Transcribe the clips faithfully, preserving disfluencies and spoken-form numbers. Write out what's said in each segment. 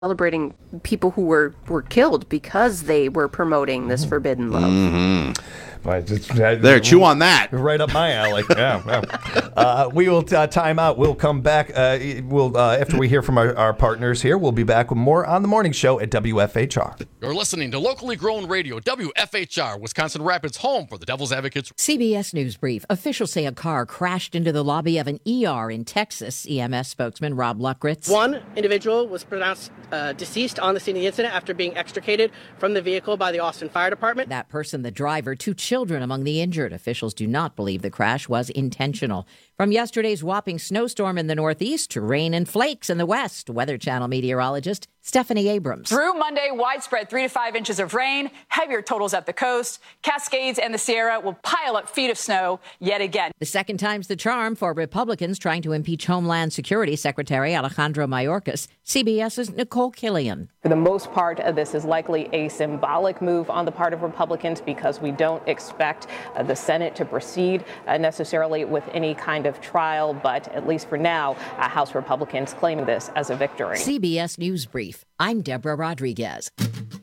celebrating people who were, were killed because they were promoting this forbidden love. Mm-hmm. But it's, uh, there, chew on that. Right up my alley. Yeah. yeah. Uh, we will uh, time out. We'll come back. Uh, we'll uh, after we hear from our, our partners here, we'll be back with more on the morning show at W F H R. You're listening to locally grown radio, W F H R, Wisconsin Rapids, home for the Devil's Advocates. C B S News Brief. Officials say a car crashed into the lobby of an E R in Texas. E M S spokesman Rob Luckritz. One individual was pronounced uh, deceased on the scene of the incident after being extricated from the vehicle by the Austin Fire Department. That person, the driver, two children among the injured. Officials do not believe the crash was intentional. From yesterday's whopping snowstorm in the northeast to rain and flakes in the west, Weather Channel meteorologist Stephanie Abrams. Through Monday, widespread three to five inches of rain, heavier totals at the coast. Cascades and the Sierra will pile up feet of snow yet again. The second time's the charm for Republicans trying to impeach Homeland Security Secretary Alejandro Mayorkas. CBS's Nicole Killian. For the most part, uh, this is likely a symbolic move on the part of Republicans because we don't expect uh, the Senate to proceed uh, necessarily with any kind of trial. But at least for now, uh, House Republicans claiming this as a victory. C B S News Brief. I'm Deborah Rodriguez.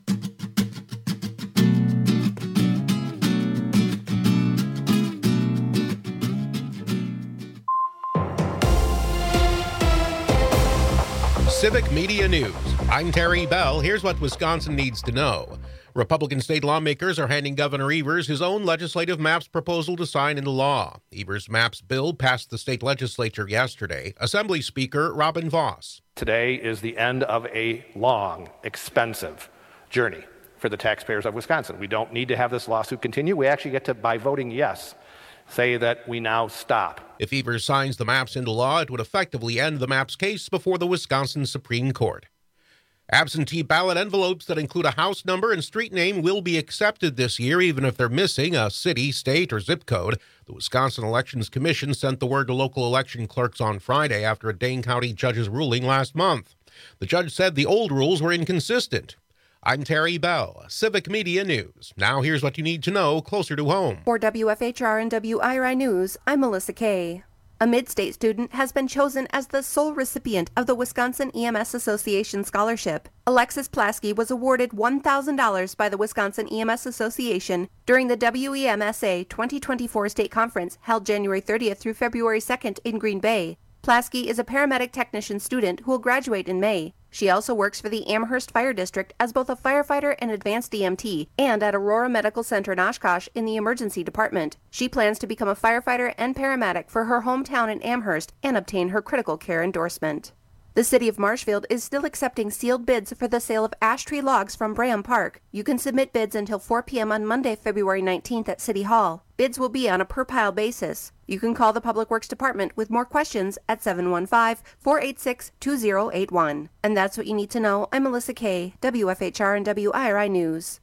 Civic Media News. I'm Terry Bell. Here's what Wisconsin needs to know. Republican state lawmakers are handing Governor Evers his own legislative maps proposal to sign into law. Evers' maps bill passed the state legislature yesterday. Assembly Speaker Robin Voss. Today is the end of a long, expensive journey for the taxpayers of Wisconsin. We don't need to have this lawsuit continue. We actually get to, by voting yes, say that we now stop. If Evers signs the maps into law, it would effectively end the maps case before the Wisconsin Supreme Court. Absentee ballot envelopes that include a house number and street name will be accepted this year, even if they're missing a city, state, or zip code. The Wisconsin Elections Commission sent the word to local election clerks on Friday after a Dane County judge's ruling last month. The judge said the old rules were inconsistent. I'm Terry Bell, Civic Media News. Now here's what you need to know closer to home. For W F H R and W I R I News, I'm Melissa Kay. A mid-state student has been chosen as the sole recipient of the Wisconsin E M S Association Scholarship. Alexis Plasky was awarded one thousand dollars by the Wisconsin E M S Association during the W E M S A twenty twenty-four State Conference held January thirtieth through February second in Green Bay. Plasky is a paramedic technician student who will graduate in May. She also works for the Amherst Fire District as both a firefighter and advanced E M T, and at Aurora Medical Center in Oshkosh in the emergency department. She plans to become a firefighter and paramedic for her hometown in Amherst and obtain her critical care endorsement. The city of Marshfield is still accepting sealed bids for the sale of ash tree logs from Braham Park. You can submit bids until four p.m. on Monday, February nineteenth at City Hall. Bids will be on a per-pile basis. You can call the Public Works Department with more questions at seven one five, four eight six, two zero eight one. And that's what you need to know. I'm Melissa Kay, W F H R and W I R I News.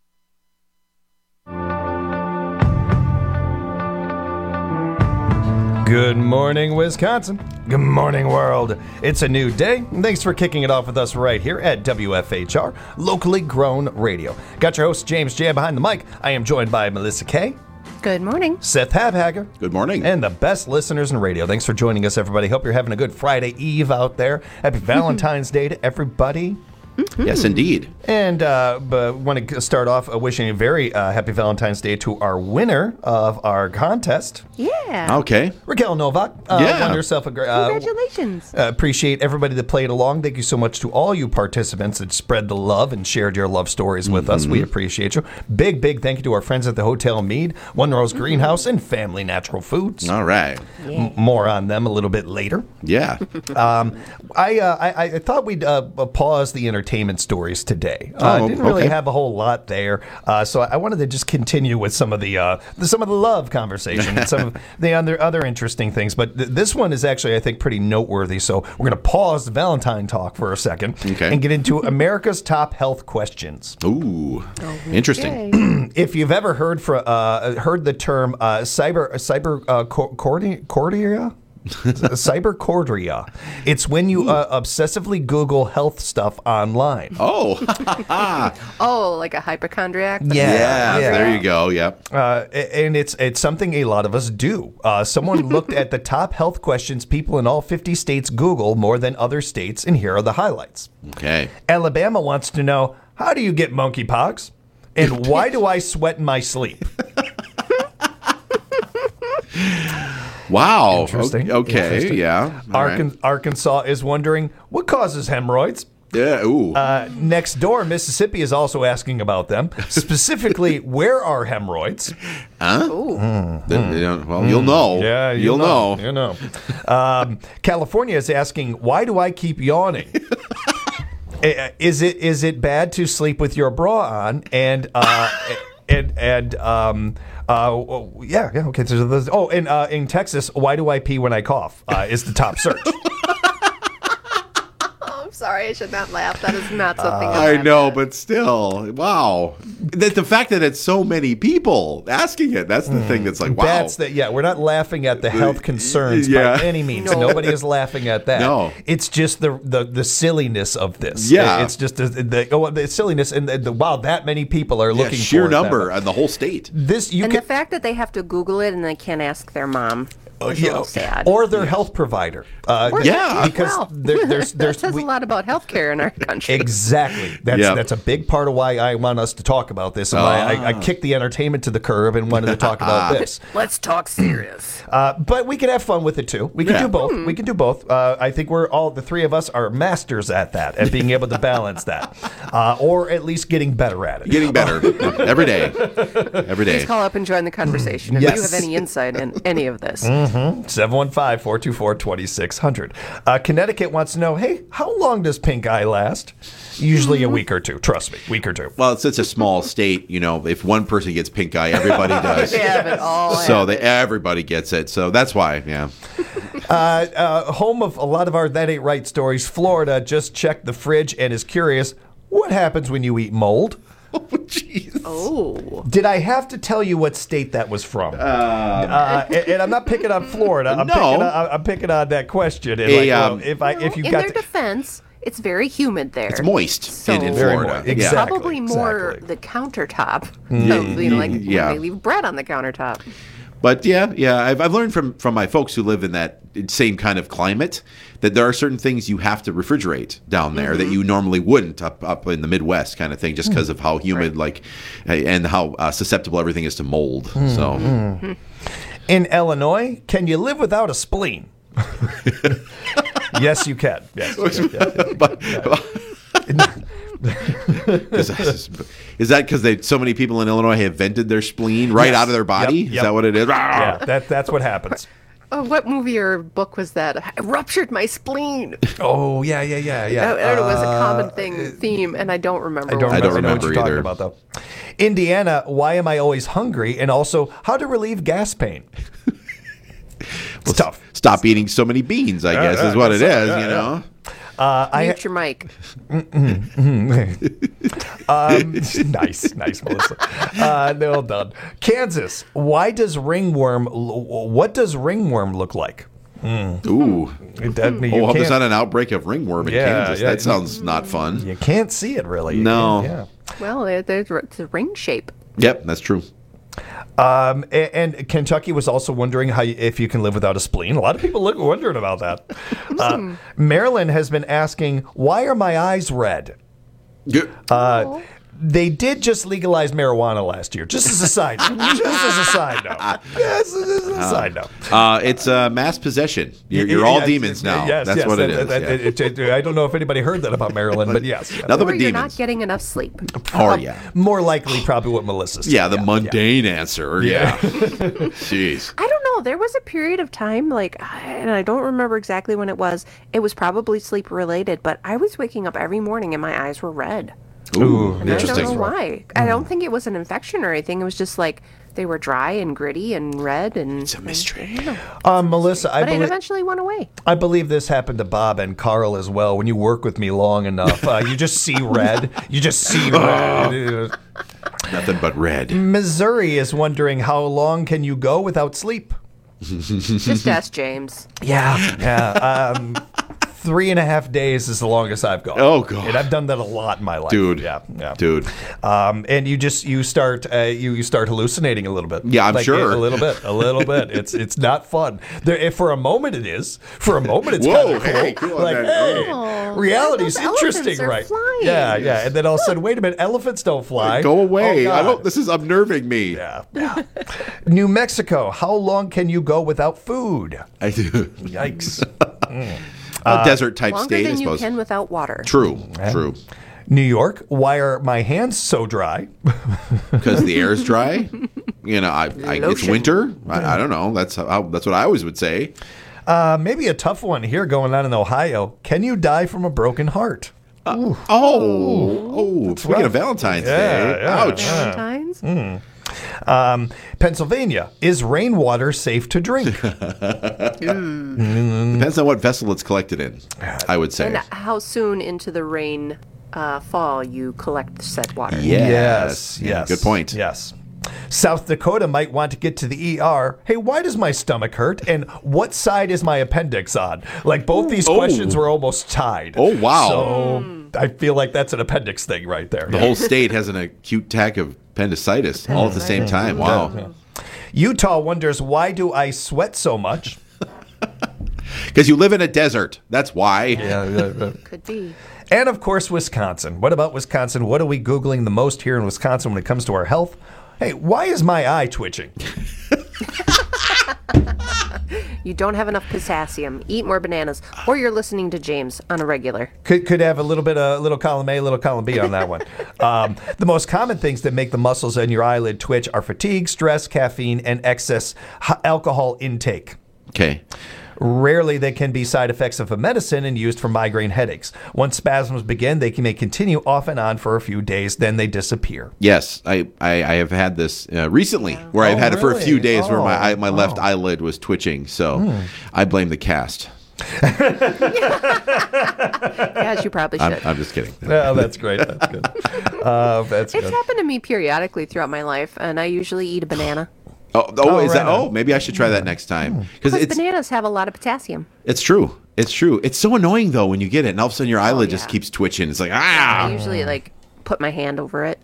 Good morning, Wisconsin. Good morning, world. It's a new day. Thanks for kicking it off with us right here at W F H R, locally grown radio. Got your host, James J. behind the mic. I am joined by Melissa Kay. Good morning. Seth Habhager. Good morning. And the best listeners in radio. Thanks for joining us, everybody. Hope you're having a good Friday Eve out there. Happy Valentine's Day to everybody. Mm-hmm. Yes, indeed. And uh, but want to start off uh, wishing a very uh, happy Valentine's Day to our winner of our contest. Yeah. Okay. Raquel Novak. Uh, yeah. Won herself a great. Uh, Congratulations. Uh, appreciate everybody that played along. Thank you so much to all you participants that spread the love and shared your love stories with mm-hmm. us. We appreciate you. Big, big thank you to our friends at the Hotel Mead, One Rose mm-hmm. Greenhouse, and Family Natural Foods. All right. Yeah. M- more on them a little bit later. Yeah. um, I, uh, I I thought we'd uh, pause the entertainment stories today. Uh, oh, didn't really okay. have a whole lot there, uh, so I wanted to just continue with some of the, uh, the some of the love conversation and some of the other other interesting things. But th- this one is actually, I think, pretty noteworthy. So we're going to pause the Valentine talk for a second okay. and get into America's top health questions. Ooh, okay. Interesting. If you've ever heard for uh, heard the term uh, cyber cyber uh, cordia, cordia Cyberchondria. It's when you uh, obsessively Google health stuff online. Oh. Oh, like a hypochondriac? Yeah, yeah, yeah. there you go. Yep. Uh, and it's it's something a lot of us do. Uh, someone looked at the top health questions people in all fifty states Google more than other states, and here are the highlights. Okay. Alabama wants to know, how do you get monkeypox? And why do I sweat in my sleep? Wow. Interesting. O- Okay. Interesting. Yeah. All Arkan- right. Arkansas is wondering, what causes hemorrhoids? Yeah. Ooh. Uh, next door, Mississippi is also asking about them. Specifically, where are hemorrhoids? huh? Ooh. Then, you know, well, you'll know. Yeah, you'll, know. You know. Um, California is asking, why do I keep yawning? Uh, Is it is it bad to sleep with your bra on? And uh, and and um, uh, yeah, yeah, okay. So there's- oh, and uh, in Texas, why do I pee when I cough? Uh, is the top search. I'm sorry, I should not laugh. That is not something I laugh know, at. but still, wow. The, the fact that it's so many people asking it, that's the thing that's like, wow. That's that. Yeah, we're not laughing at the health concerns Yeah. by any means. No. Nobody is laughing at that. No. It's just the the, the silliness of this. Yeah. It's just the, the, oh, the silliness and the, the wow, that many people are Yeah, looking sheer for it that number much. on the whole state. This you And can the fact that they have to Google it and they can't ask their mom is a yeah, little sad. or their health provider. Uh, Or- Yeah. because Wow. there, there's that there's says we- a lot about healthcare in our country. Exactly. That's Yep. that's a big part of why I want us to talk about this and why I, I kicked the entertainment to the curb and wanted to talk about this. Let's talk serious. Uh, but we can have fun with it too. We can Yeah. do both. We can do both. Uh, I think we're all the three of us are masters at that, at being able to balance that, uh, or at least getting better at it. Getting better every day. Every day. Please call up and join the conversation if Yes. you have any insight in any of this. seven one five, four two four, two six zero zero. Uh, Connecticut wants to know, hey, how long does pink eye last? Usually a week or two. Trust me, week or two. Well, it's such a small state, you know, if one person gets pink eye, everybody does. They have it all. So have they, it. everybody gets it. So that's why, yeah. Uh, uh, home of a lot of our That Ain't Right stories, Florida just checked the fridge and is curious, what happens when you eat mold? Oh, jeez. Oh. Did I have to tell you what state that was from? Uh, uh, and, and I'm not picking on Florida. I'm No. picking on, I'm picking on that question. And A, like, well, um, if I if you in got their to, defense, it's very humid there. It's moist So- in, in Very Florida. moist. Yeah. Exactly. Probably more exactly. the countertop. So, you know, like yeah. when they leave bread on the countertop. But yeah, yeah, I've, I've learned from, from my folks who live in that same kind of climate that there are certain things you have to refrigerate down there Mm-hmm. that you normally wouldn't up up in the Midwest kind of thing, just because of how humid, like, and how uh, susceptible everything is to mold. So in Illinois, can you live without a spleen? Yes, you can. Yes, you can. but, is, that- is that because they so many people in Illinois have vented their spleen right Yes. out of their body? Yep, Is yep. that what it is? Yeah, that that's what happens. Oh, what movie or book was that? I ruptured my spleen. Oh yeah, yeah, yeah, yeah. I, I don't know. It was a common Uh, thing theme, and I don't remember. I don't what remember, I don't I know what remember you're either. talking about though. Indiana, why am I always hungry? And also, how to relieve gas pain. It's tough. Stop eating so many beans, I guess, yeah, is what it yeah, is, yeah, you know? Uh, I Mute your mic. um, nice, nice, Melissa. Uh, well done. Kansas, why does ringworm? What does ringworm look like? Ooh. It doesn't- you Oh, hope there's can't- not an outbreak of ringworm in Yeah, Kansas. yeah. That sounds not fun. You can't see it really. You No. can't- yeah. Well, it, there's it's a ring shape. Yep, that's true. Um, a- and, Kentucky was also wondering how you, if you can live without a spleen. A lot of people look wondering about that. Uh, Maryland has been asking, why are my eyes red? Uh, they did just legalize marijuana last year. Just as a side note. Just as a side note. Yes, as a side note. Uh, it's uh, mass possession. You're, you're all Yes, demons now. Yes, That's yes, what it that- is. that- yeah. it- it- it- I don't know if anybody heard that about Maryland, but yes. yes. Nothing Or but you're not demons. getting enough sleep. Oh, yeah. More likely, probably what Melissa said. Yeah, the mundane answer. Yeah. Jeez. I don't know. There was a period of time, like, and I don't remember exactly when it was. It was probably sleep related, but I was waking up every morning and my eyes were red. Ooh, And I don't interesting. know why. I don't think it was an infection or anything. It was just like they were dry and gritty and red, and It's a mystery. Um, Melissa, I but it believe, eventually went away. I believe this happened to Bob and Carl as well. When you work with me long enough, uh, you just see red. You just see red. Nothing but red. Missouri is wondering how long can you go without sleep? Just ask James. Yeah, yeah. Um, three and a half days is the longest I've gone. Oh, God. And I've done that a lot in my life, Dude. Yeah, yeah, Dude. Um, and you just you start uh, you you start hallucinating a little bit. Yeah, I'm Like, sure. a little bit, a little bit. It's it's not fun. There, if for a moment it is. For a moment it's Whoa, kind of cool. hey, cool on like, that. hey, Oh, reality's those elephants interesting, are right? flying. Yeah, yeah. And then all of a sudden, wait a minute, elephants don't fly. Go away. Oh, I God. don't. This is unnerving me. Yeah, yeah. New Mexico. How long can you go without food? I do. Yikes. A desert type Longer state, I than you suppose. can without water. True. True. New York. Why are my hands so dry? Because the air is dry. You know, I, I, it's Lotion. winter. I, I don't know. That's how. That's what I always would say. Uh, maybe a tough one here going on in Ohio. Can you die from a broken heart? Oh, oh! Speaking rough. of Valentine's Yeah, Day, yeah. ouch! Valentine's? Um, Pennsylvania. Is rainwater safe to drink? Depends on what vessel it's collected in. I would say. And how soon into the rain uh, fall you collect said water? Yes. Yes. Yeah, good point. Yes. South Dakota might want to get to the E R. Hey, why does my stomach hurt? And what side is my appendix on? Like both these Oh. questions were almost tied. Oh, wow. So I feel like that's an appendix thing right there. The whole state has an acute attack of appendicitis all at the same time. Wow. Utah wonders, why do I sweat so much? Because you live in a desert. That's why. Could be. And of course, Wisconsin. What about Wisconsin? What are we Googling the most here in Wisconsin when it comes to our health? Hey, why is my eye twitching? You don't have enough potassium. Eat more bananas. Or you're listening to James on a regular. Could could have a little bit of little column A, little column B on that one. Um, the most common things that make the muscles in your eyelid twitch are fatigue, stress, caffeine, and excess h- alcohol intake. Okay. Rarely they can be side effects of a medicine and used for migraine headaches. Once spasms begin, they can, may continue off and on for a few days, then they disappear. Yes, I, I, I have had this uh, recently, where I've Oh, had it for a few really? days, where my Oh, eye, my left oh. eyelid was twitching. So Hmm. I blame the cast. Yes, you probably should. I'm, I'm just kidding. Oh, that's great. That's good. Uh, that's It's good. happened to me periodically throughout my life, and I usually eat a banana. Oh, oh, Oh, is right that? on. Oh, maybe I should try that next time because Because it's bananas have a lot of potassium. it's true. It's true. It's so annoying though when you get it, and all of a sudden your eyelid just yeah. keeps twitching. It's like I ah, usually like put my hand over it.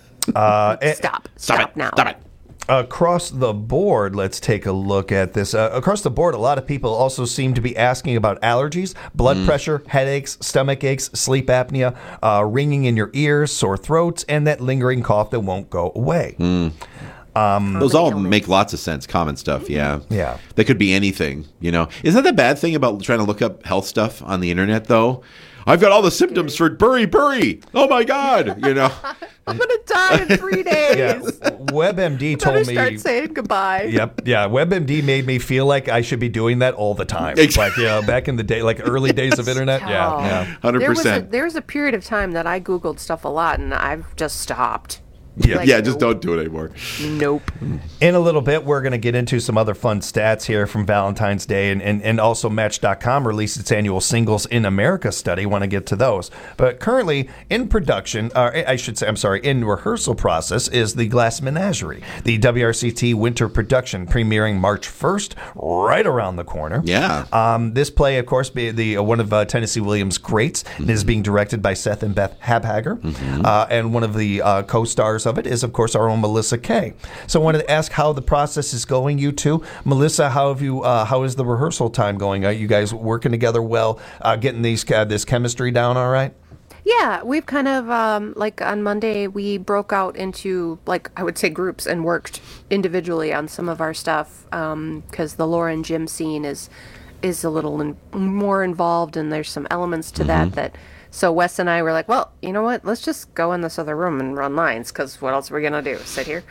Uh, and- Stop. stop, Stop it, now. stop it. Across the board, let's take a look at this. Uh, across the board, a lot of people also seem to be asking about allergies, blood Mm. pressure, headaches, stomach aches, sleep apnea, uh, ringing in your ears, sore throats, and that lingering cough that won't go away. Mm. Those all make lots of sense. Common stuff. Yeah. Yeah. They could be anything. You know, isn't that the bad thing about trying to look up health stuff on the internet though? I've got all the symptoms for bury bury. Oh my God! You know. I'm gonna die in three days. Yeah, WebMD Better told me. start saying goodbye. Yep, yeah. WebMD made me feel like I should be doing that all the time. Exactly. Like, yeah, back in the day, like early days of internet. Yeah, Oh. yeah. Hundred There was a, percent. there was a period of time that I Googled stuff a lot, and I've just stopped. Yeah. Like, Yeah, just nope. don't do it anymore. Nope. In a little bit, we're going to get into some other fun stats here from Valentine's Day, and, and, and also Match dot com released its annual Singles in America study. Want to get to those. But currently in production, or I should say, I'm sorry, in rehearsal process is the Glass Menagerie, the W R C T winter production premiering March first, right around the corner. Yeah. Um, this play, of course, be the uh, one of uh, Tennessee Williams' greats, and is being directed by Seth and Beth Habhager. Uh, and one of the uh, co-stars of it is, of course, our own Melissa Kay. So I wanted to ask how the process is going, you two. Melissa, how have you? Uh, how is the rehearsal time going? Are you guys working together well, uh, getting these uh, this chemistry down all right? Yeah, we've kind of, um, like on Monday, we broke out into, like, I would say groups and worked individually on some of our stuff because the Laura and Jim scene is is a little in, more involved, and there's some elements to that that. So Wes and I were like, well, you know what? Let's just go in this other room and run lines, because what else are we going to do? Sit here?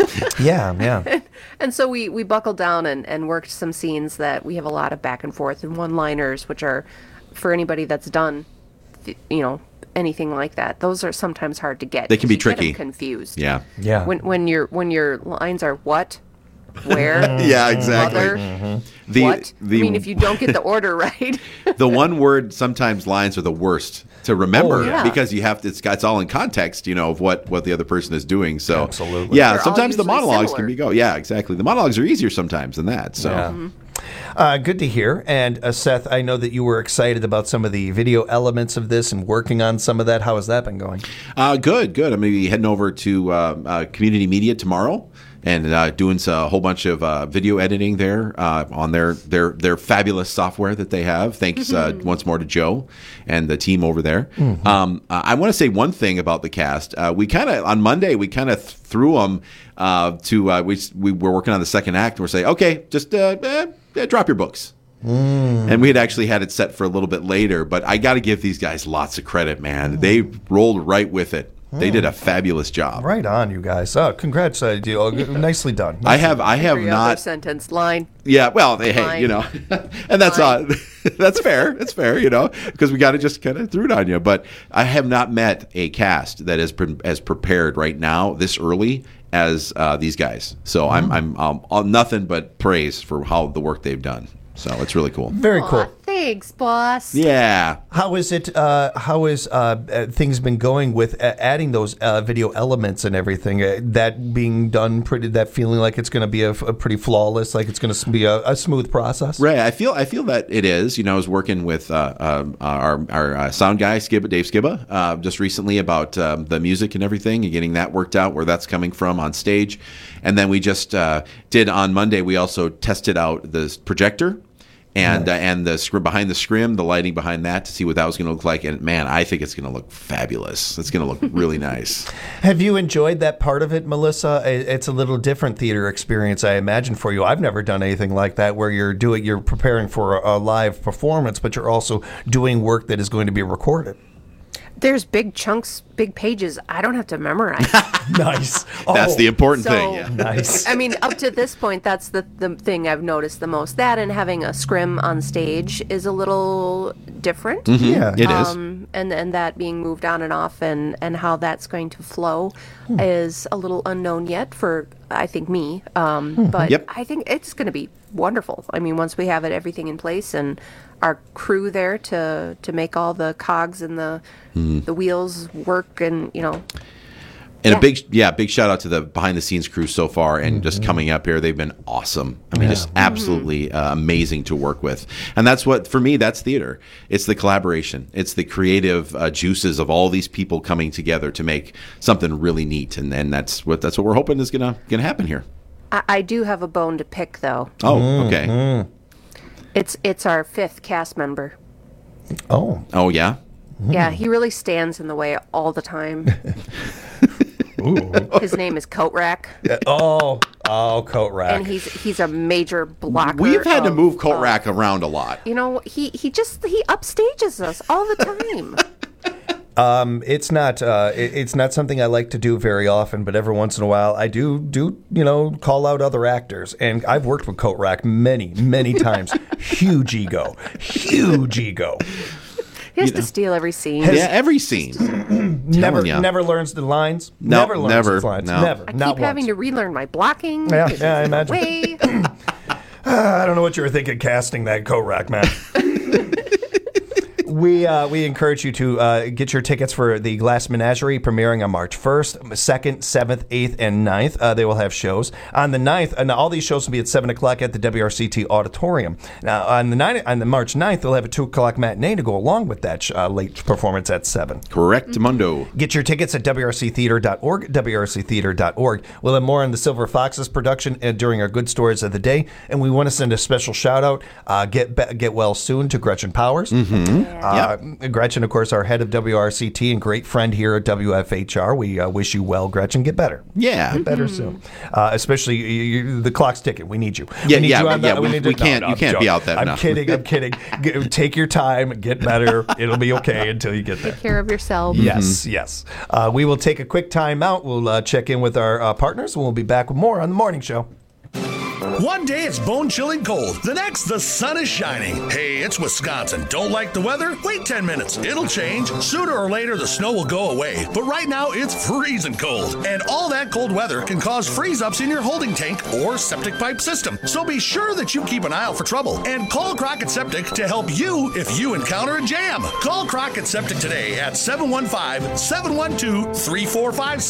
Yeah, yeah. And so we, we buckled down and, and worked some scenes that we have a lot of back and forth and one-liners, which are, for anybody that's done, you know, anything like that, those are sometimes hard to get. They can be You get 'em tricky. confused. Yeah. Yeah. When when your when your lines are what, where, Yeah, exactly. mother, Mm-hmm. The, what? the, I mean, if you don't get the order right. the one word sometimes lines are the worst to remember Oh, yeah. because you have to, it's, it's all in context, you know, of what, what the other person is doing. So Absolutely. yeah, They're all sometimes the usually monologues similar. can be go. Yeah, exactly. The monologues are easier sometimes than that. So Yeah. Uh, good to hear. And uh, Seth, I know that you were excited about some of the video elements of this and working on some of that. How has that been going? uh, good, good. I'm going to be heading over to uh, uh, Community Media tomorrow. And uh, doing a whole bunch of uh, video editing there uh, on their, their their fabulous software that they have. Thanks uh, once more to Joe and the team over there. Mm-hmm. Um, uh, I want to say one thing about the cast. Uh, we kind of on Monday we kind of th- threw them uh, to uh, we we were working on the second act and we're saying, okay, just uh, uh, drop your books. Mm. And we had actually had it set for a little bit later, but I got to give these guys lots of credit, man. They rolled right with it. They did a fabulous job. Right on, you guys. Oh, congrats. Uh, you- oh, nicely done. Nicely I have I have Every other not sentence line. Yeah, well, hey, Fine. you know, and that's uh, that's fair. That's fair, you know, because we got to just kind of threw it on you. But I have not met a cast that is pre- as prepared right now this early as uh, these guys. So I'm I'm um, on nothing but praise for how the work they've done. So it's really cool. Very cool. Aw, thanks, boss. Yeah. How is it? Uh, how is uh, uh, things been going with uh, adding those uh, video elements and everything? Uh, that being done pretty. That feeling like it's going to be a, a pretty flawless, like it's going to be a, a smooth process. Right, I feel I feel that it is. You know, I was working with uh, um, our our uh, sound guy, Skibba, Dave Skibba, uh, just recently about um, the music and everything, and getting that worked out, where that's coming from on stage. And then we just uh, did on Monday. We also tested out the projector. And uh, and the scrim behind the scrim, the lighting behind that to see what that was going to look like. And man, I think it's going to look fabulous. It's going to look really nice. Have you enjoyed that part of it, Melissa? It- It's a little different theater experience, I imagine, for you. I've never done anything like that, where you're doing, you're preparing for a, a live performance, but you're also doing work that is going to be recorded. There's big chunks, big pages I don't have to memorize. Nice. That's Oh, the important so- thing. Yeah. nice. I mean, up to this point, that's the, the thing I've noticed the most. That and having a scrim on stage is a little different. Yeah. It is. Um, and, and that being moved on and off and, and how that's going to flow is a little unknown yet for, I think, me. Um, but Yep. I think it's going to be wonderful. I mean, once we have it, everything in place and our crew there to, to make all the cogs and the the wheels work and, you know, And Yeah. a big, yeah, big shout out to the behind the scenes crew so far, and just coming up here, they've been awesome. I mean, just absolutely uh, amazing to work with. And that's what, for me, that's theater. It's the collaboration. It's the creative uh, juices of all these people coming together to make something really neat. And and that's what that's what we're hoping is gonna gonna happen here. I, I do have a bone to pick, though. Oh, okay. It's it's our fifth cast member. Oh. Oh, yeah. Yeah, he really stands in the way all the time. His name is Coat Rack, Oh. Oh, coat rack. and he's he's a major blocker. We've had to of- move Coat of- Rack around a lot. You know, he he just he upstages us all the time. Um, it's not uh, it, it's not something I like to do very often, but every once in a while I do do you know call out other actors, and I've worked with Coat Rack many many times. Huge ego, huge ego. He has You know. to steal every scene. Yeah, every scene. Never ya. never learns the lines. No, never learns never, his lines. no. Never. I not keep having once. to relearn my blocking. Yeah, because yeah, I there's no imagine. way. I don't know what you were thinking casting that Coat Rack, man. We uh, we encourage you to uh, get your tickets for the Glass Menagerie premiering on March first, second, seventh, eighth, and ninth. Uh, they will have shows. On the ninth, and all these shows will be at seven o'clock at the W R C T Auditorium. Now, on the nine, on the March ninth, they'll have a two o'clock matinee to go along with that sh- uh, late performance at seven. Correct, Mundo. Get your tickets at W R C theater dot org, W R C theater dot org. We'll have more on the Silver Foxes production uh, during our Good Stories of the Day. And we want to send a special shout out, uh, get be- get well soon, to Gretchen Powers. Mm-hmm. Uh, Gretchen, of course, our head of W R C T and great friend here at W F H R. We uh, wish you well, Gretchen. Get better. Yeah. Get better soon. Uh, especially, you, you, the clock's ticking. We need you. Yeah, we need yeah, you on yeah, the, we- need we to- can't- you I'm can't be joking. out that- I'm no. kidding. I'm kidding. Get, take your time. Get better. It'll be okay until you get there. Take care of yourself. Yes, yes. Uh, we will take a quick time out. We'll uh, check in with our uh, partners, and we'll be back with more on The Morning Show. One day it's bone-chilling cold. The next, the sun is shining. Hey, it's Wisconsin. Don't like the weather? Wait ten minutes. It'll change. Sooner or later, the snow will go away. But right now, it's freezing cold. And all that cold weather can cause freeze-ups in your holding tank or septic pipe system. So be sure that you keep an eye out for trouble. And call Crockett Septic to help you if you encounter a jam. Call Crockett Septic today at seven one five, seven one two, three four five six.